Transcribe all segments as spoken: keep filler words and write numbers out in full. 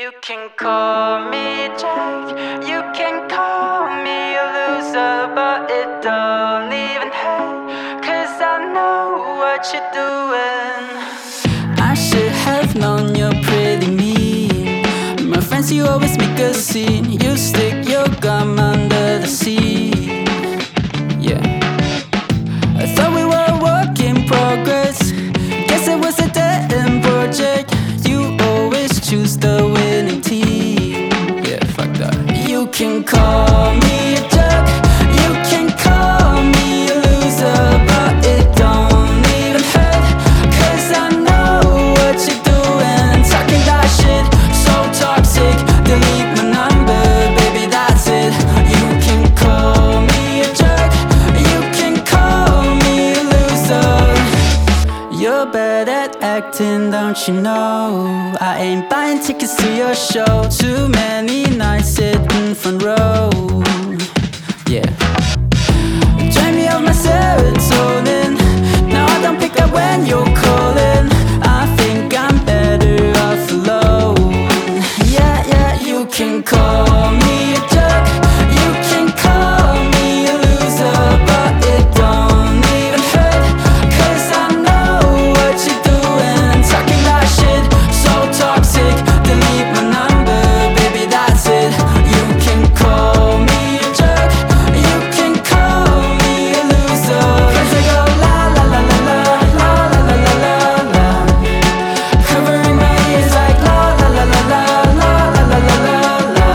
You can call me Jack, you can call me a loser, but it don't even hurt, cause I know what you're doing. I should have known you're pretty mean. My friends, you always make a scene. You stick your gum under the seat. Yeah, I thought we were a work in progress. Guess it was a dead-end project. You always choose the winning team. Yeah, fuck that. You can call me a jerk, you can call me a loser, but it don't even hurt, cause I know what you're doing. Talking that shit, so toxic. Delete my number, baby, that's it. You can call me a jerk, you can call me a loser. You're bad at acting, don't you know? I ain't buying tickets to your show. Too many nights sitting front row. Yeah, drain me of my serotonin. Now I don't pick up when you're calling. I think I'm better off alone. Yeah, yeah, you can call me a jerk, you can call me a loser, but it don't even hurt, cause I know what you're doing. Talking that shit, so toxic. Delete my number, baby, that's it. You can call me a jerk, you can call me a loser, cause I go la la la la la, la la la la la la. Covering my ears like la la la la la, la la la la la la.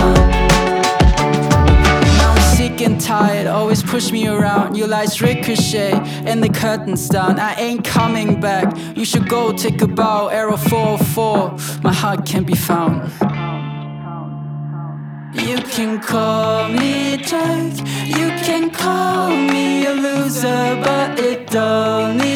Now I'm sick and tired, always push me around. Your lights ricochet and the curtains down. I ain't coming back, you should go take a bow. Arrow four oh four, my heart can't be found. You can call me a jerk, you can call me a loser, but it don't